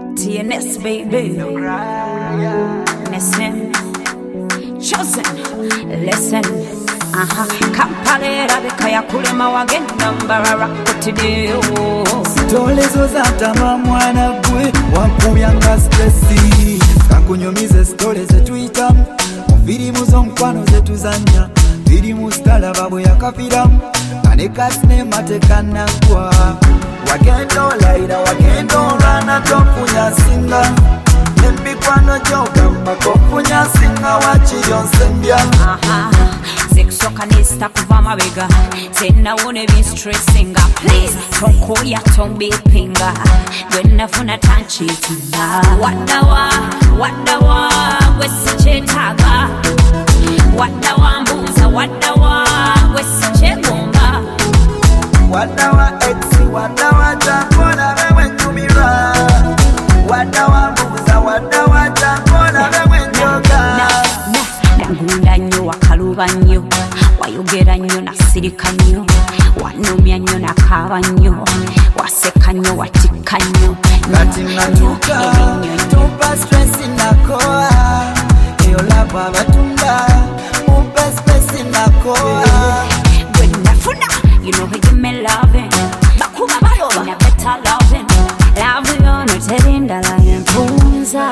TNS baby. Listen, chosen, listen. Kampalera bekaya kulema wagenda mbarara kutideo. Tolezo za tama mwana gwe wankuyanga stressi. Kakunyumize stole zetu itamu, firimu zonkwano zetu zanya, firimu stala babu ya kafiramu, kaneka sinema tekana kwa. Wakendo laida wakendo rana tofunya singa, nembikwano joga makofunya singa wachiyonsembya. Sexual nista kuva mabega Zena wone be stressinga. Please Tonko ya tombe pinga Gwena funa tanchi tina Wadawa Wesi chetaga Wadawa mbuza Wadawa Wesi chegomba Wadawa exi Wadawa chakona wewe tumira Wadawa mbuza Wadawa chakona wewe njoga Nangunda nyo wakaluba nyo Wayogera nyo nasirika nyo Wanumya nyo nakaba nyo Waseka nyo watika nyo Kati natuka Tupa stressi nakoa Eyo lapa batunda Mupe stressi nakoa When nafuna You know how you me loving Bakuba bayoba Na better loving Love you no terinda la yempunza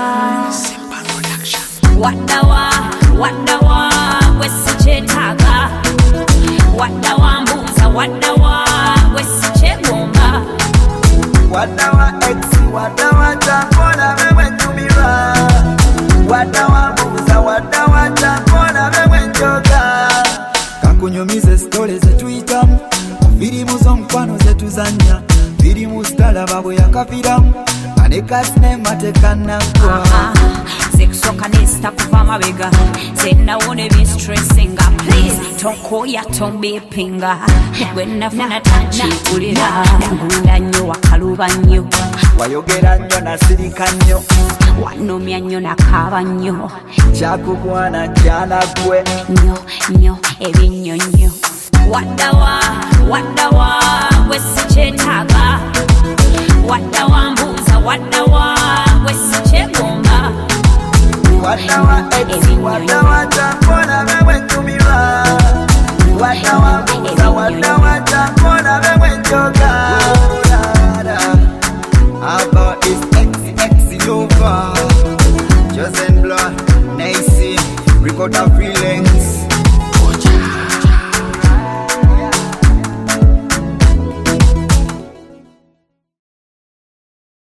Wadawa Wesi chetaga Wadawa mbuza Wadawa Wesi chegomba Wadawa exi Wadawa chakona wewe tumira Wadawa mbuza Wadawa chakona wewe njoga Kakunyumize stole zetu itamu, firimu zonkwano zetu zanya, firimu stala babu ya kafiramu, kaneka sinema tekana kwa. Sexual nista kuva mabega Zena wone be stressinga. Please Tonko ya tombe pinga Gwena funa tanchi kulira Nangunda nyo wakaluba nyo Wayogera nyo nasirika nyo Wanumya nyo nakaba nyo Chakugwana jana kwe Nyo ebinyo nyo Wadawa Wesi chetaga